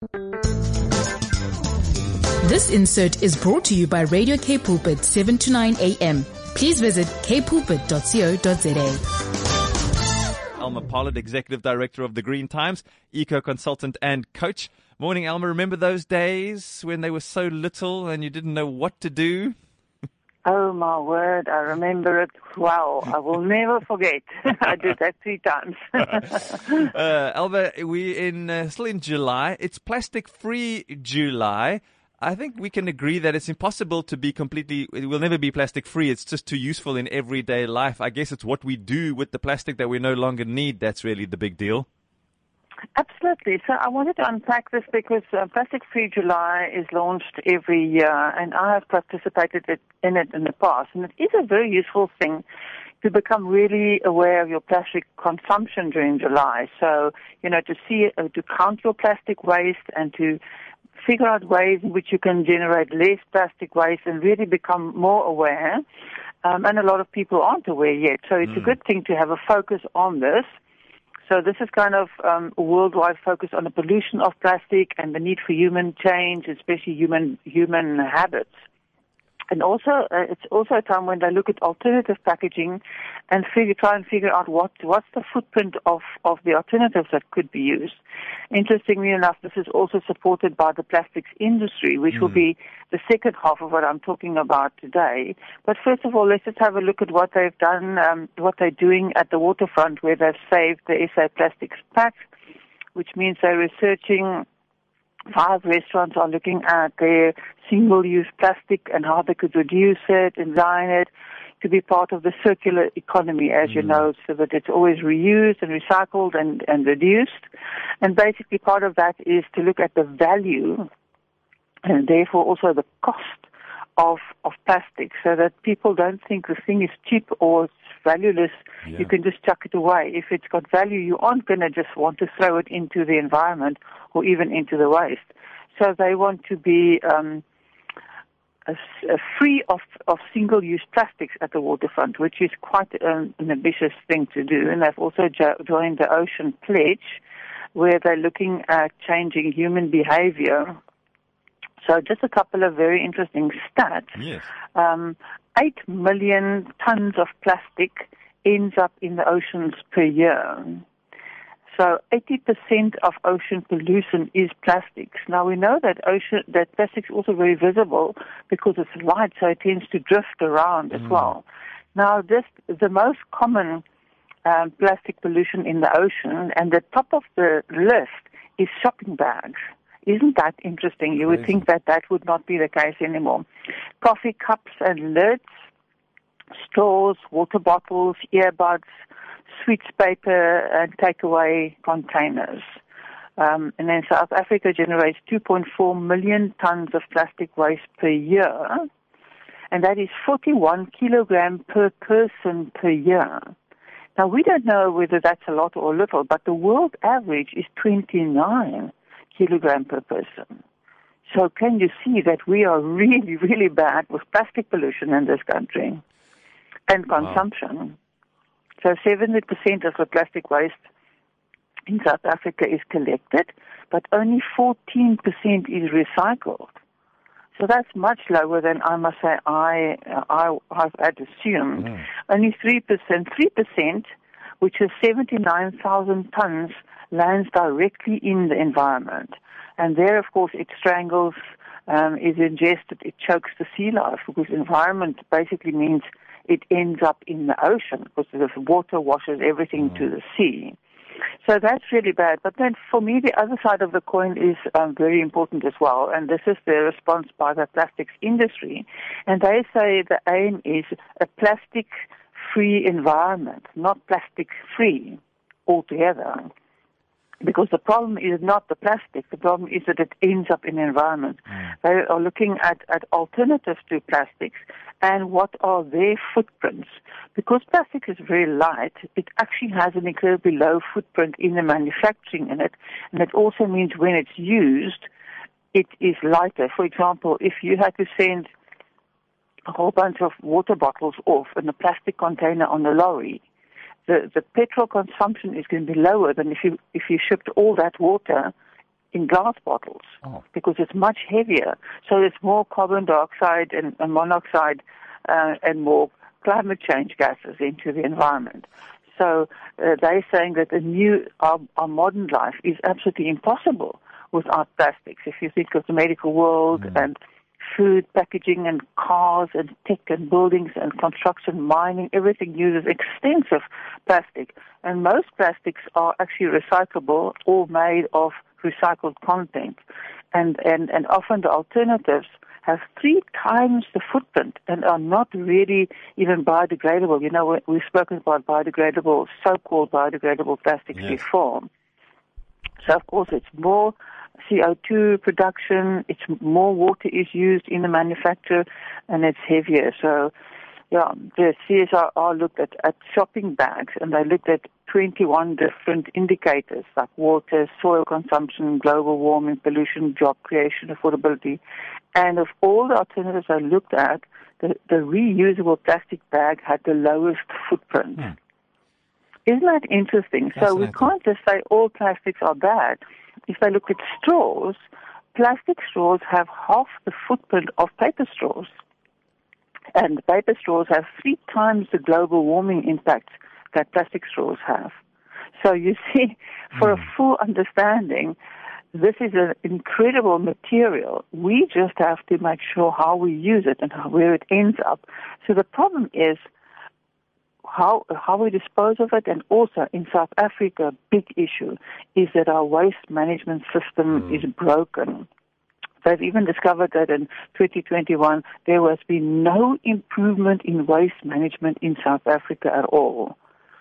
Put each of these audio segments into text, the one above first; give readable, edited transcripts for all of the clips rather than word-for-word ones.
This insert is brought to you by Radio K Pulpit 7 to 9 a.m. Please visit kpulpit.co.za. Alma Pollard, Executive Director of the Green Times, eco-consultant and coach. Morning, Alma. Remember those days when they were so little and you didn't know what to do? Oh, my word, I remember it well. I will never forget. I did that 3 times. Alma, we're still in July. It's plastic-free July. I think we can agree that it's impossible to be it will never be plastic-free. It's just too useful in everyday life. I guess it's what we do with the plastic that we no longer need that's really the big deal. Absolutely. So I wanted to unpack this because Plastic Free July is launched every year, and I have participated in it in the past. And it is a very useful thing to become really aware of your plastic consumption during July. So, to count your plastic waste and to figure out ways in which you can generate less plastic waste and really become more aware. And a lot of people aren't aware yet. So it's a good thing to have a focus on this. So this is kind of a worldwide focus on the pollution of plastic and the need for human change, especially human habits. And also, it's also a time when they look at alternative packaging and try and figure out what's the footprint of the alternatives that could be used. Interestingly enough, this is also supported by the plastics industry, which will be the second half of what I'm talking about today. But first of all, let's just have a look at what they've done, what they're doing at the waterfront, where they've saved the SA Plastics Pact, which means they're researching. 5 restaurants are looking at their single-use plastic and how they could reduce it and line it to be part of the circular economy, as you know, so that it's always reused and recycled and reduced. And basically part of that is to look at the value and therefore also the cost of plastic, so that people don't think the thing is cheap or it's valueless. Yeah. You can just chuck it away. If it's got value, you aren't going to just want to throw it into the environment or even into the waste. So they want to be free of single-use plastics at the waterfront, which is quite an ambitious thing to do. And they've also joined the Ocean Pledge, where they're looking at changing human behavior. So just a couple of very interesting stats. Yes. 8 million tons of plastic ends up in the oceans per year. So 80% of ocean pollution is plastics. Now we know that plastic is also very visible because it's light, so it tends to drift around as well. Now the most common plastic pollution in the ocean, and the top of the list is shopping bags. Isn't that interesting? You would think that would not be the case anymore. Coffee cups and lids, straws, water bottles, earbuds, sweets paper, and takeaway containers. And then South Africa generates 2.4 million tons of plastic waste per year, and that is 41 kilograms per person per year. Now, we don't know whether that's a lot or little, but the world average is 29 kilogram per person. So can you see that we are really, really bad with plastic pollution in this country and consumption? Wow. So 70% of the plastic waste in South Africa is collected, but only 14% is recycled. So that's much lower than I must say I've had assumed. Only 3%, which is 79,000 tons, lands directly in the environment. And there, of course, it strangles, is ingested, it chokes the sea life, because environment basically means it ends up in the ocean, because the water washes everything to the sea. So that's really bad. But then for me, the other side of the coin is very important as well, and this is the response by the plastics industry. And they say the aim is a plastic-free environment, not plastic-free altogether. Because the problem is not the plastic, the problem is that it ends up in the environment. They are looking at alternatives to plastics and what are their footprints. Because plastic is very light, it actually has an incredibly low footprint in the manufacturing in it, and it also means when it's used, it is lighter. For example, if you had to send a whole bunch of water bottles off in a plastic container on a lorry, the petrol consumption is going to be lower than if you shipped all that water in glass bottles because it's much heavier. So there's more carbon dioxide and monoxide and more climate change gases into the environment. So they're saying that our modern life is absolutely impossible without plastics. If you think of the medical world and food, packaging, and cars, and tech, and buildings, and construction, mining, everything uses extensive plastic. And most plastics are actually recyclable or made of recycled content. And often the alternatives have 3 times the footprint and are not really even biodegradable. You know, we've spoken about biodegradable, so-called biodegradable plastics before. So, of course, it's more CO2 production, it's more water is used in the manufacture, and it's heavier. So, the CSIR looked at shopping bags, and they looked at 21 different indicators like water, soil consumption, global warming, pollution, job creation, affordability. And of all the alternatives I looked at, the reusable plastic bag had the lowest footprint. Isn't that interesting? So we can't just say all plastics are bad. If I look at straws, plastic straws have half the footprint of paper straws. And paper straws have 3 times the global warming impact that plastic straws have. So you see, for a full understanding, this is an incredible material. We just have to make sure how we use it and where it ends up. So the problem is how we dispose of it, and also in South Africa, a big issue is that our waste management system is broken. They've even discovered that in 2021 there has been no improvement in waste management in South Africa at all.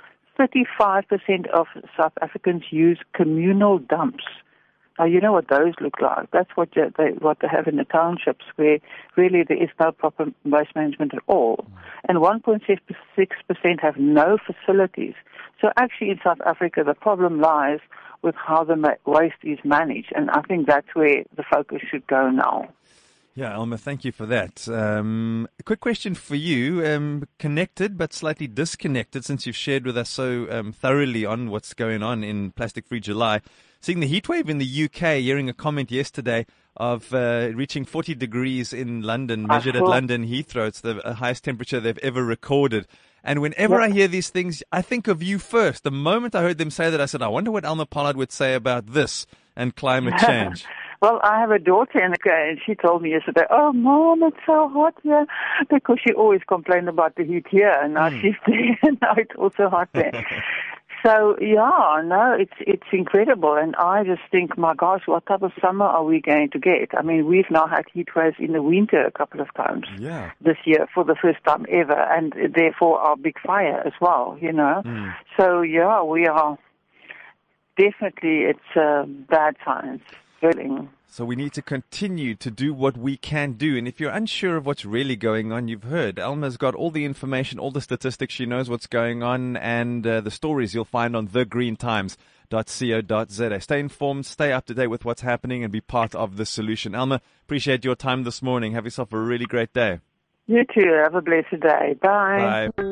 35% of South Africans use communal dumps. Now, you know what those look like. That's what they have in the townships, where really there is no proper waste management at all. And 1.6% have no facilities. So actually in South Africa, the problem lies with how the waste is managed. And I think that's where the focus should go now. Yeah, Alma, thank you for that. A quick question for you, connected but slightly disconnected, since you've shared with us so thoroughly on what's going on in Plastic Free July. Seeing the heat wave in the UK, hearing a comment yesterday of reaching 40 degrees in London, measured at London Heathrow. It's the highest temperature they've ever recorded. And whenever I hear these things, I think of you first. The moment I heard them say that, I said, I wonder what Alma Pollard would say about this and climate change. Well, I have a daughter and she told me yesterday, "Oh, Mom, it's so hot here," because she always complained about the heat here, and now she's there, and now it's also hot there. So, it's incredible, and I just think, my gosh, what type of summer are we going to get? I mean, we've now had heat waves in the winter a couple of times this year for the first time ever, and therefore our big fire as well, you know. So, we are definitely, it's bad times. So we need to continue to do what we can do. And if you're unsure of what's really going on, you've heard Alma's got all the information, all the statistics. She knows what's going on, and the stories you'll find on thegreentimes.co.za. Stay informed, stay up to date with what's happening, and be part of the solution. Alma, appreciate your time this morning. Have yourself a really great day. You too. Have a blessed day. Bye. Bye.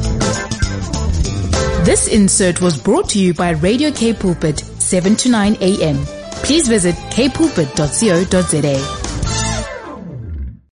This insert was brought to you by Radio K Pulpit, 7 to 9 a.m. Please visit kpulpit.co.za.